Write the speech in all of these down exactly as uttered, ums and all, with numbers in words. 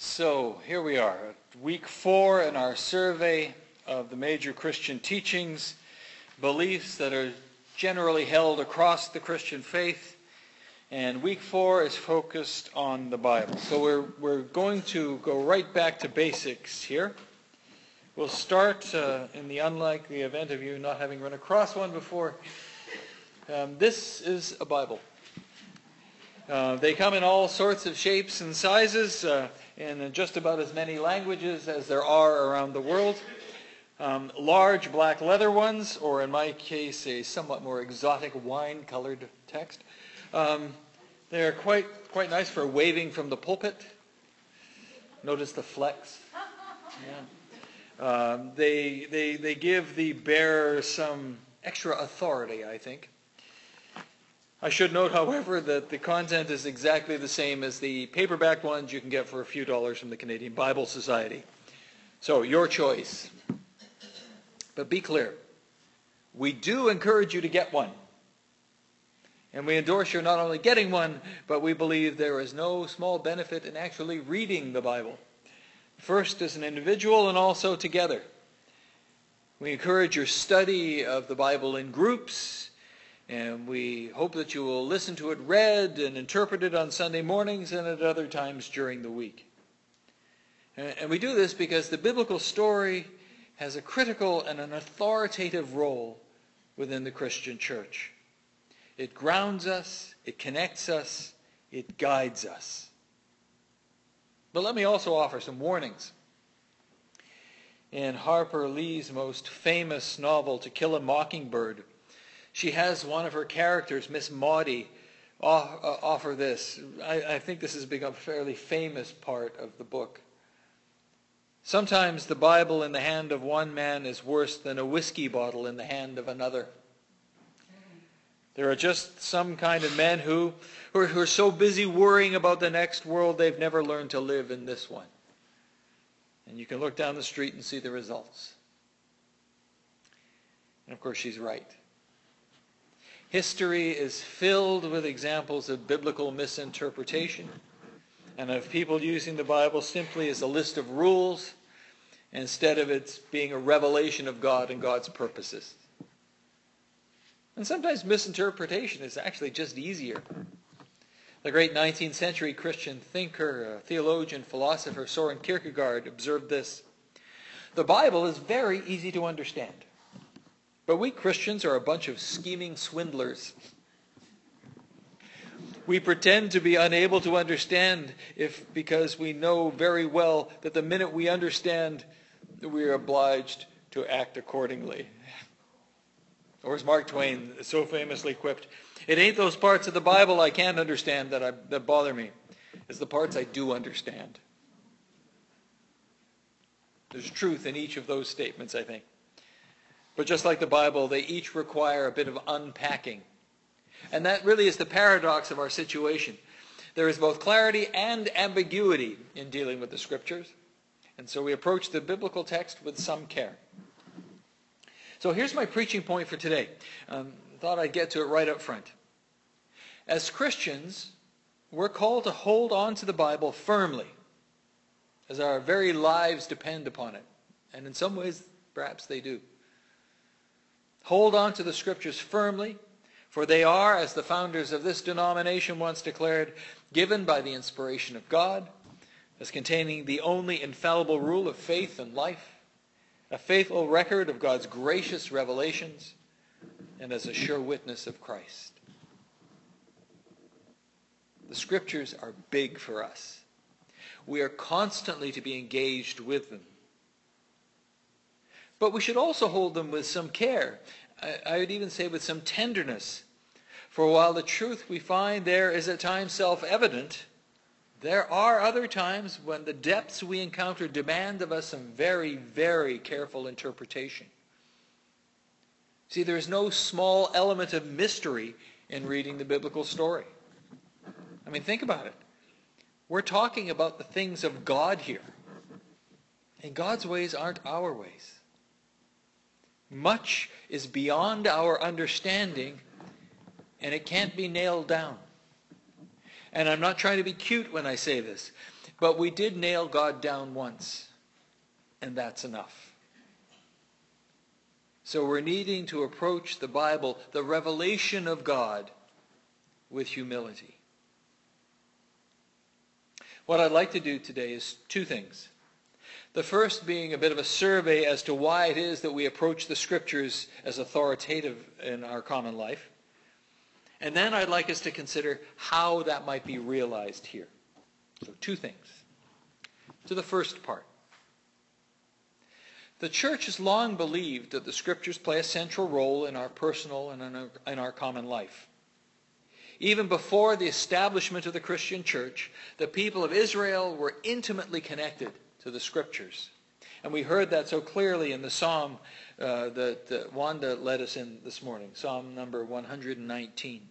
So here we are, week four in our survey of the major Christian teachings, beliefs that are generally held across the Christian faith. And week four is focused on the Bible. So we're, we're going to go right back to basics here. We'll start uh, in the unlikely event of you not having run across one before. Um, this is a Bible. Uh, they come in all sorts of shapes and sizes, uh, in just about as many languages as there are around the world. Um, large black leather ones, or in my case, a somewhat more exotic wine-colored text. Um, they're quite quite nice for waving from the pulpit. Notice the flex. Yeah. Um, they they they give the bearer some extra authority, I think. I should note, however, that the content is exactly the same as the paperback ones you can get for a few dollars from the Canadian Bible Society. So, your choice. But be clear, we do encourage you to get one. And we endorse your not only getting one, but we believe there is no small benefit in actually reading the Bible. First as an individual and also together. We encourage your study of the Bible in groups. And we hope that you will listen to it read and interpreted on Sunday mornings and at other times during the week. And we do this because the biblical story has a critical and an authoritative role within the Christian church. It grounds us, it connects us, it guides us. But let me also offer some warnings. In Harper Lee's most famous novel, To Kill a Mockingbird, she has one of her characters, Miss Maudie, offer this. I, I think this has become a fairly famous part of the book. Sometimes the Bible in the hand of one man is worse than a whiskey bottle in the hand of another. There are just some kind of men who, who, are, who are so busy worrying about the next world they've never learned to live in this one. And you can look down the street and see the results. And of course she's right. History is filled with examples of biblical misinterpretation and of people using the Bible simply as a list of rules instead of it being a revelation of God and God's purposes. And sometimes misinterpretation is actually just easier. The great nineteenth century Christian thinker, theologian, philosopher Soren Kierkegaard observed this: "The Bible is very easy to understand. But we Christians are a bunch of scheming swindlers. We pretend to be unable to understand if because we know very well that the minute we understand, we are obliged to act accordingly." Or as Mark Twain so famously quipped, "It ain't those parts of the Bible I can't understand that, I, that bother me. It's the parts I do understand." There's truth in each of those statements, I think. But just like the Bible, they each require a bit of unpacking. And that really is the paradox of our situation. There is both clarity and ambiguity in dealing with the Scriptures. And so we approach the biblical text with some care. So here's my preaching point for today. Um, thought I'd get to it right up front. As Christians, we're called to hold on to the Bible firmly, as our very lives depend upon it. And in some ways, perhaps they do. Hold on to the Scriptures firmly, for they are, as the founders of this denomination once declared, given by the inspiration of God, as containing the only infallible rule of faith and life, a faithful record of God's gracious revelations, and as a sure witness of Christ. The Scriptures are big for us. We are constantly to be engaged with them. But we should also hold them with some care. I would even say with some tenderness. For while the truth we find there is at times self-evident, there are other times when the depths we encounter demand of us some very, very careful interpretation. See, there is no small element of mystery in reading the biblical story. I mean, think about it. We're talking about the things of God here. And God's ways aren't our ways. Much is beyond our understanding, and it can't be nailed down. And I'm not trying to be cute when I say this. But we did nail God down once, and that's enough. So we're needing to approach the Bible, the revelation of God, with humility. What I'd like to do today is two things. The first being a bit of a survey as to why it is that we approach the Scriptures as authoritative in our common life. And then I'd like us to consider how that might be realized here. So two things. To the first part. The Church has long believed that the Scriptures play a central role in our personal and in our, in our common life. Even before the establishment of the Christian Church, the people of Israel were intimately connected to the Scriptures. And we heard that so clearly in the psalm uh, that, that Wanda led us in this morning, Psalm number one hundred nineteen.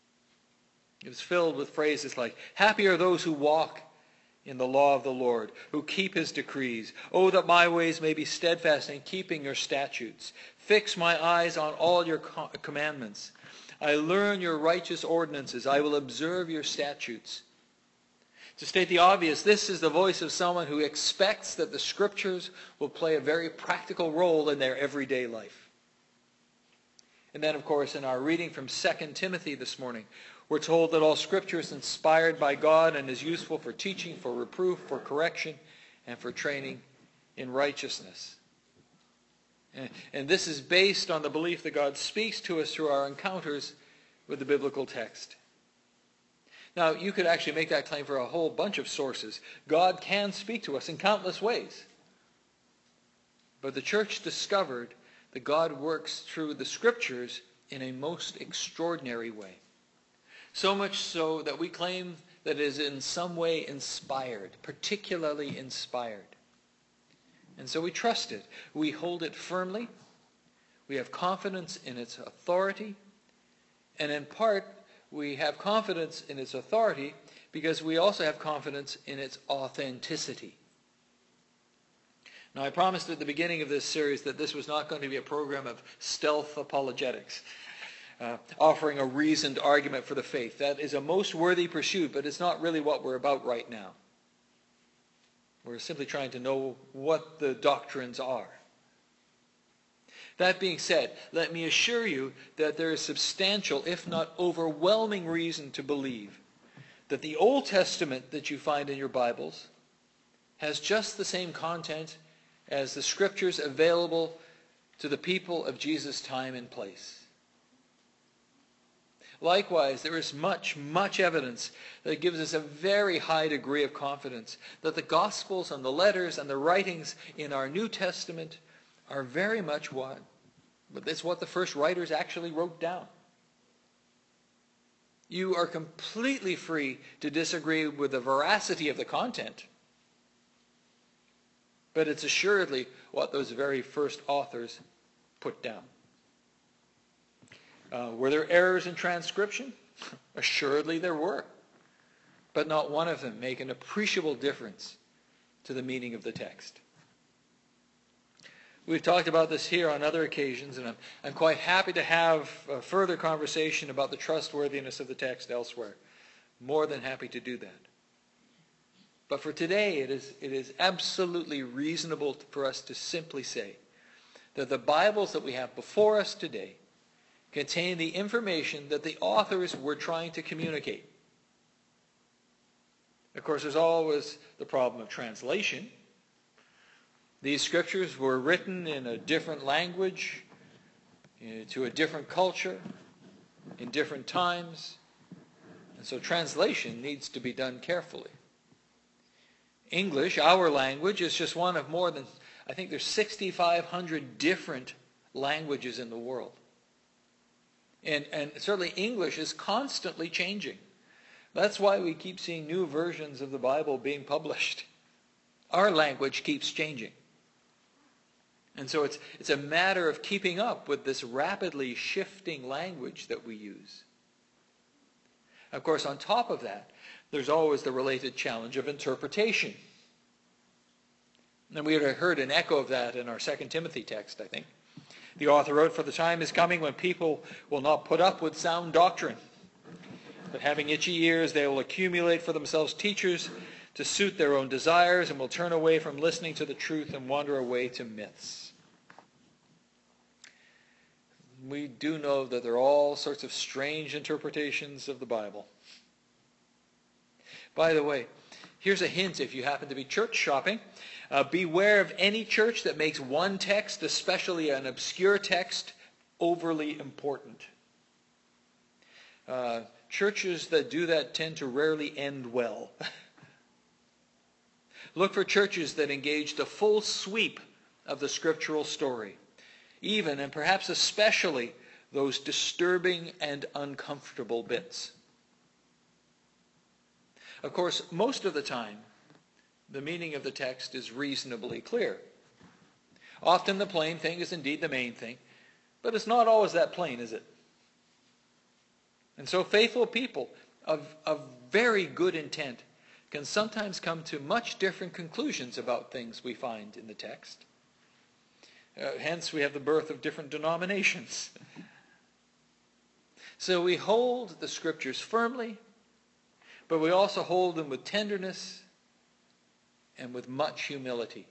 It was filled with phrases like, "Happy are those who walk in the law of the Lord, who keep his decrees. Oh, that my ways may be steadfast in keeping your statutes. Fix my eyes on all your co- commandments. I learn your righteous ordinances. I will observe your statutes." To state the obvious, this is the voice of someone who expects that the Scriptures will play a very practical role in their everyday life. And then, of course, in our reading from Second Timothy this morning, we're told that all Scripture is inspired by God and is useful for teaching, for reproof, for correction, and for training in righteousness. And this is based on the belief that God speaks to us through our encounters with the biblical text. Now, you could actually make that claim for a whole bunch of sources. God can speak to us in countless ways. But the Church discovered that God works through the Scriptures in a most extraordinary way. So much so that we claim that it is in some way inspired, particularly inspired. And so we trust it. We hold it firmly. We have confidence in its authority. And in part, we have confidence in its authority because we also have confidence in its authenticity. Now, I promised at the beginning of this series that this was not going to be a program of stealth apologetics, uh, offering a reasoned argument for the faith. That is a most worthy pursuit, but it's not really what we're about right now. We're simply trying to know what the doctrines are. That being said, let me assure you that there is substantial, if not overwhelming, reason to believe that the Old Testament that you find in your Bibles has just the same content as the Scriptures available to the people of Jesus' time and place. Likewise, there is much, much evidence that gives us a very high degree of confidence that the Gospels and the letters and the writings in our New Testament are very much what, it's what the first writers actually wrote down. You are completely free to disagree with the veracity of the content, but it's assuredly what those very first authors put down. Uh, were there errors in transcription? Assuredly there were. But not one of them make an appreciable difference to the meaning of the text. We've talked about this here on other occasions, and I'm, I'm quite happy to have a further conversation about the trustworthiness of the text elsewhere. More than happy to do that. But for today, it is, it is absolutely reasonable for us to simply say that the Bibles that we have before us today contain the information that the authors were trying to communicate. Of course, there's always the problem of translation. These Scriptures were written in a different language, to a different culture, in different times. And so translation needs to be done carefully. English, our language, is just one of more than, I think there's six thousand five hundred different languages in the world. And, and certainly English is constantly changing. That's why we keep seeing new versions of the Bible being published. Our language keeps changing. And so it's, it's a matter of keeping up with this rapidly shifting language that we use. Of course, on top of that, there's always the related challenge of interpretation. And we had heard an echo of that in our Second Timothy text, I think. The author wrote, "For the time is coming when people will not put up with sound doctrine, but having itchy ears, they will accumulate for themselves teachers to suit their own desires and will turn away from listening to the truth and wander away to myths. We do know that there are all sorts of strange interpretations of the Bible. By the way, here's a hint if you happen to be church shopping. Uh, beware of any church that makes one text, especially an obscure text, overly important. Uh, churches that do that tend to rarely end well. Look for churches that engage the full sweep of the scriptural story, even and perhaps especially those disturbing and uncomfortable bits. Of course, most of the time, the meaning of the text is reasonably clear. Often the plain thing is indeed the main thing, but it's not always that plain, is it? And so faithful people of, of very good intent can sometimes come to much different conclusions about things we find in the text. Uh, hence, we have the birth of different denominations. So we hold the scriptures firmly, but we also hold them with tenderness and with much humility.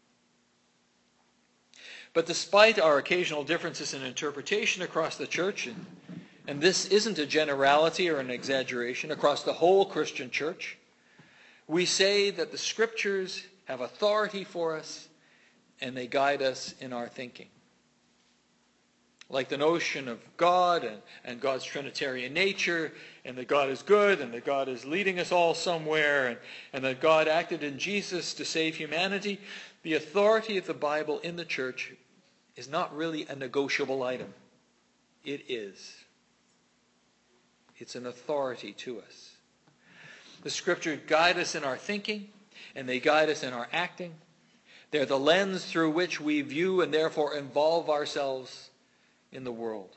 But despite our occasional differences in interpretation across the church, and, and this isn't a generality or an exaggeration, across the whole Christian church, we say that the scriptures have authority for us and they guide us in our thinking. Like the notion of God and, and God's Trinitarian nature, and that God is good, and that God is leading us all somewhere, and, and that God acted in Jesus to save humanity, the authority of the Bible in the church is not really a negotiable item. It is. It's an authority to us. The scriptures guide us in our thinking, and they guide us in our acting. They're the lens through which we view and therefore involve ourselves in the world.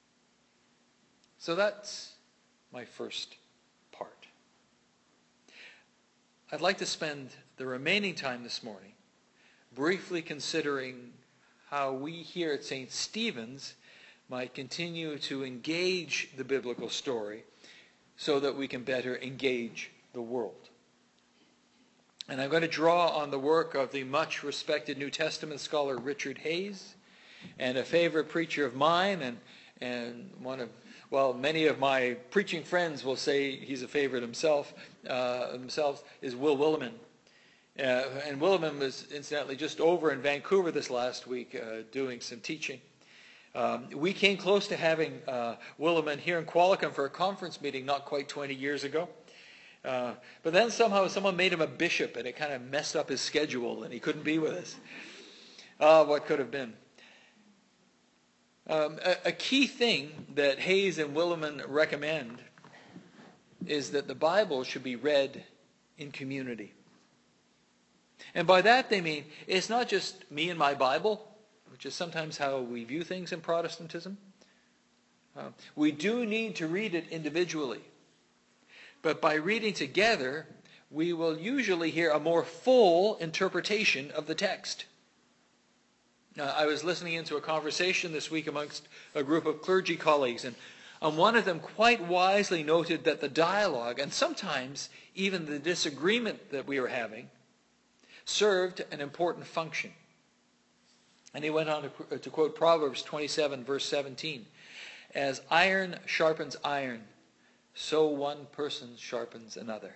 So that's my first part. I'd like to spend the remaining time this morning briefly considering how we here at Saint Stephen's might continue to engage the biblical story so that we can better engage the world. And I'm going to draw on the work of the much respected New Testament scholar Richard Hays, and a favorite preacher of mine, and and one of, well, many of my preaching friends will say he's a favorite himself, uh, himself is Will Willimon. Uh, and Willimon was incidentally just over in Vancouver this last week uh, doing some teaching. Um, we came close to having uh, Willimon here in Qualicum for a conference meeting not quite twenty years ago. Uh, but then somehow someone made him a bishop, and it kind of messed up his schedule, and he couldn't be with us. Ah, uh, what could have been. Um, a, a key thing that Hays and Willimon recommend is that the Bible should be read in community. And by that they mean it's not just me and my Bible, which is sometimes how we view things in Protestantism. Uh, we do need to read it individually. But by reading together, we will usually hear a more full interpretation of the text. Uh, I was listening into a conversation this week amongst a group of clergy colleagues, and, and one of them quite wisely noted that the dialogue, and sometimes even the disagreement that we were having, served an important function. And he went on to, to quote Proverbs twenty-seven, verse seventeen, "As iron sharpens iron, so one person sharpens another."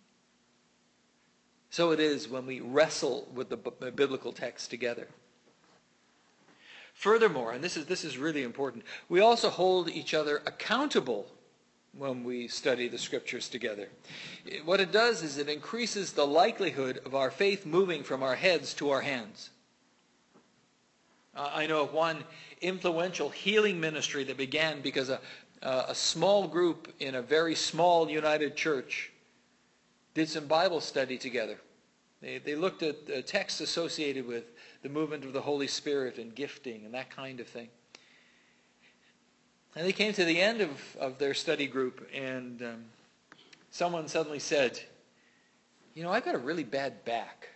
So it is when we wrestle with the b- biblical text together. Furthermore, and this is this is really important, we also hold each other accountable when we study the scriptures together. What it does is it increases the likelihood of our faith moving from our heads to our hands. Uh, I know of one influential healing ministry that began because a, uh, a small group in a very small United Church did some Bible study together. They, they looked at uh, texts associated with the movement of the Holy Spirit and gifting and that kind of thing. And they came to the end of, of their study group, and um, someone suddenly said, "You know, I've got a really bad back."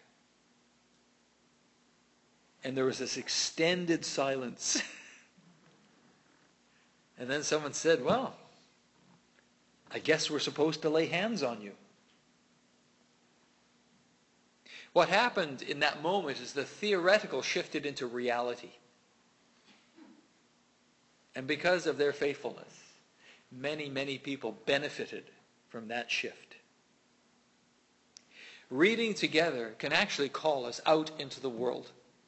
And there was this extended silence. And then someone said, "Well, I guess we're supposed to lay hands on you." What happened in that moment is the theoretical shifted into reality. And because of their faithfulness, many, many people benefited from that shift. Reading together can actually call us out into the world.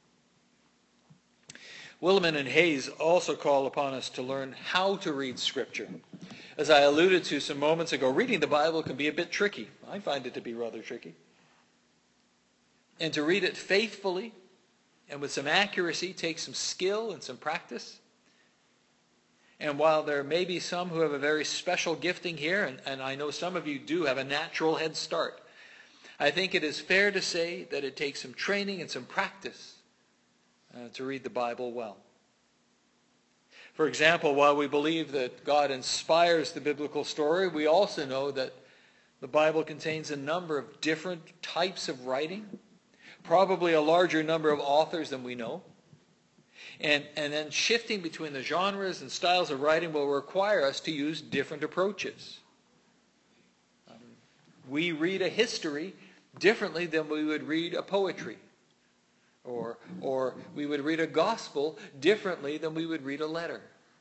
Willimon and Hayes also call upon us to learn how to read Scripture. As I alluded to some moments ago, reading the Bible can be a bit tricky. I find it to be rather tricky. And to read it faithfully and with some accuracy takes some skill and some practice. And while there may be some who have a very special gifting here, and, and I know some of you do have a natural head start, I think it is fair to say that it takes some training and some practice uh, to read the Bible well. For example, while we believe that God inspires the biblical story, we also know that the Bible contains a number of different types of writing, probably a larger number of authors than we know. And, and then shifting between the genres and styles of writing will require us to use different approaches. Um, we read a history differently than we would read a poetry. Or, or we would read a gospel differently than we would read a letter.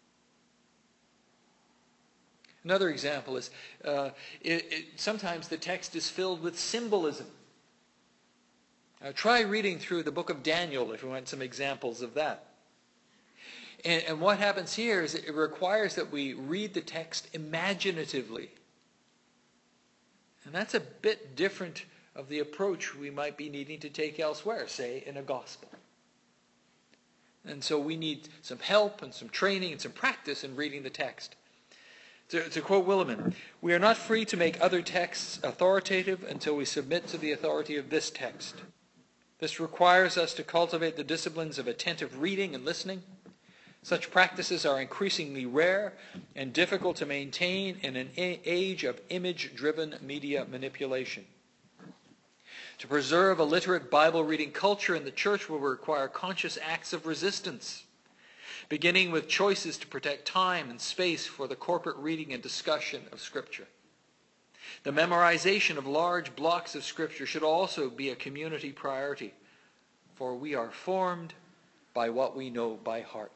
Another example is uh, it, it, sometimes the text is filled with symbolism. Uh, try reading through the book of Daniel if you want some examples of that. And, and what happens here is it requires that we read the text imaginatively. And that's a bit different of the approach we might be needing to take elsewhere, say in a gospel. And so we need some help and some training and some practice in reading the text. To, to quote Willimon, "We are not free to make other texts authoritative until we submit to the authority of this text. This requires us to cultivate the disciplines of attentive reading and listening. Such practices are increasingly rare and difficult to maintain in an age of image-driven media manipulation. To preserve a literate Bible-reading culture in the church will require conscious acts of resistance, beginning with choices to protect time and space for the corporate reading and discussion of Scripture. The memorization of large blocks of Scripture should also be a community priority, for we are formed by what we know by heart."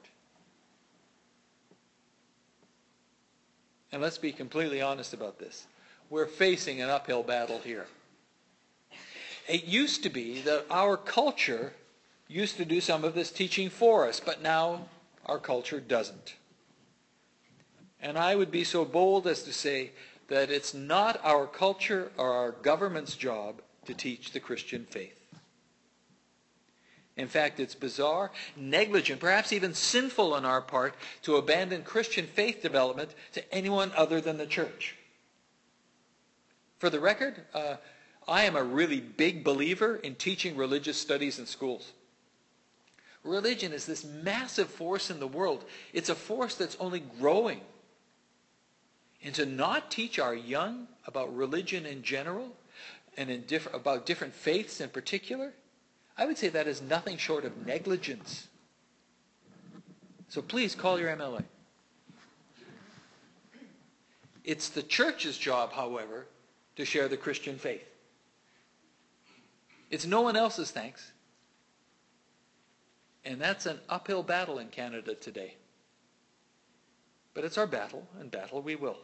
And let's be completely honest about this. We're facing an uphill battle here. It used to be that our culture used to do some of this teaching for us, but now our culture doesn't. And I would be so bold as to say that it's not our culture or our government's job to teach the Christian faith. In fact, it's bizarre, negligent, perhaps even sinful on our part to abandon Christian faith development to anyone other than the church. For the record, uh, I am a really big believer in teaching religious studies in schools. Religion is this massive force in the world. It's a force that's only growing. And to not teach our young about religion in general and in diff- about different faiths in particular, I would say that is nothing short of negligence. So please call your M L A. It's the church's job, however, to share the Christian faith. It's no one else's, thanks. And that's an uphill battle in Canada today. But it's our battle, and battle we will.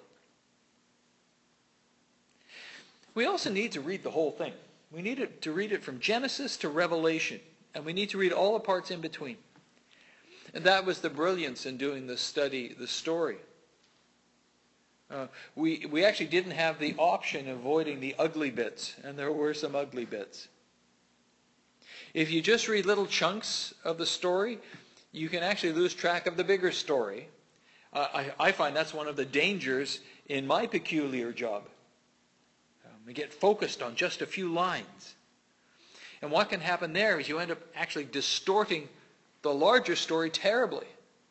We also need to read the whole thing. We need it, to read it from Genesis to Revelation, and we need to read all the parts in between. And that was the brilliance in doing this study, the story. Uh, we, we actually didn't have the option of avoiding the ugly bits, and there were some ugly bits. If you just read little chunks of the story, you can actually lose track of the bigger story. Uh, I, I find that's one of the dangers in my peculiar job. Um, we get focused on just a few lines. And what can happen there is you end up actually distorting the larger story terribly.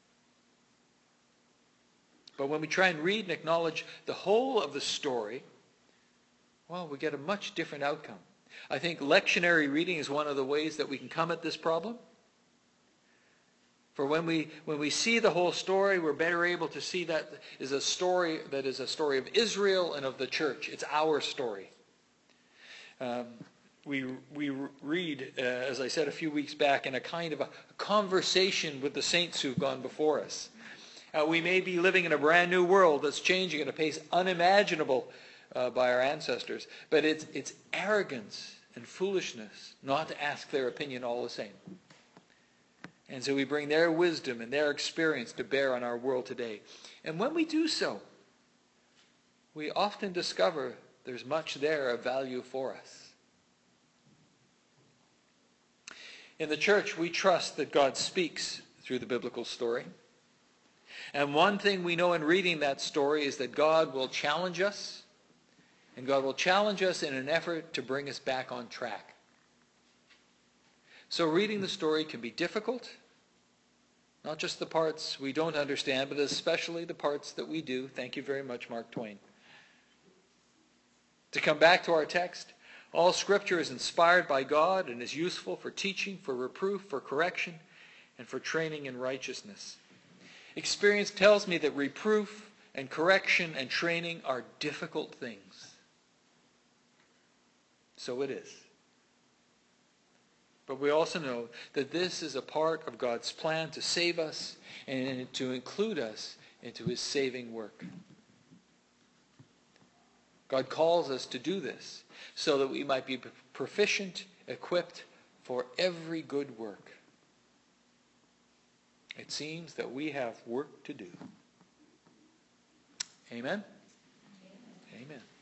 But when we try and read and acknowledge the whole of the story, well, we get a much different outcome. I think lectionary reading is one of the ways that we can come at this problem. For when we when we see the whole story, we're better able to see that is a story that is a story of Israel and of the church. It's our story. Um, we we read, uh, as I said a few weeks back, in a kind of a conversation with the saints who've gone before us. Uh, we may be living in a brand new world that's changing at a pace unimaginable uh, by our ancestors, but it's it's arrogance and foolishness not to ask their opinion all the same. And so we bring their wisdom and their experience to bear on our world today. And when we do so, we often discover there's much there of value for us. In the church, we trust that God speaks through the biblical story. And one thing we know in reading that story is that God will challenge us, and God will challenge us in an effort to bring us back on track. So reading the story can be difficult, not just the parts we don't understand, but especially the parts that we do. Thank you very much, Mark Twain. To come back to our text, all Scripture is inspired by God and is useful for teaching, for reproof, for correction, and for training in righteousness. Experience tells me that reproof and correction and training are difficult things. So it is. But we also know that this is a part of God's plan to save us and to include us into his saving work. God calls us to do this so that we might be proficient, equipped for every good work. It seems that we have work to do. Amen? Amen. Amen.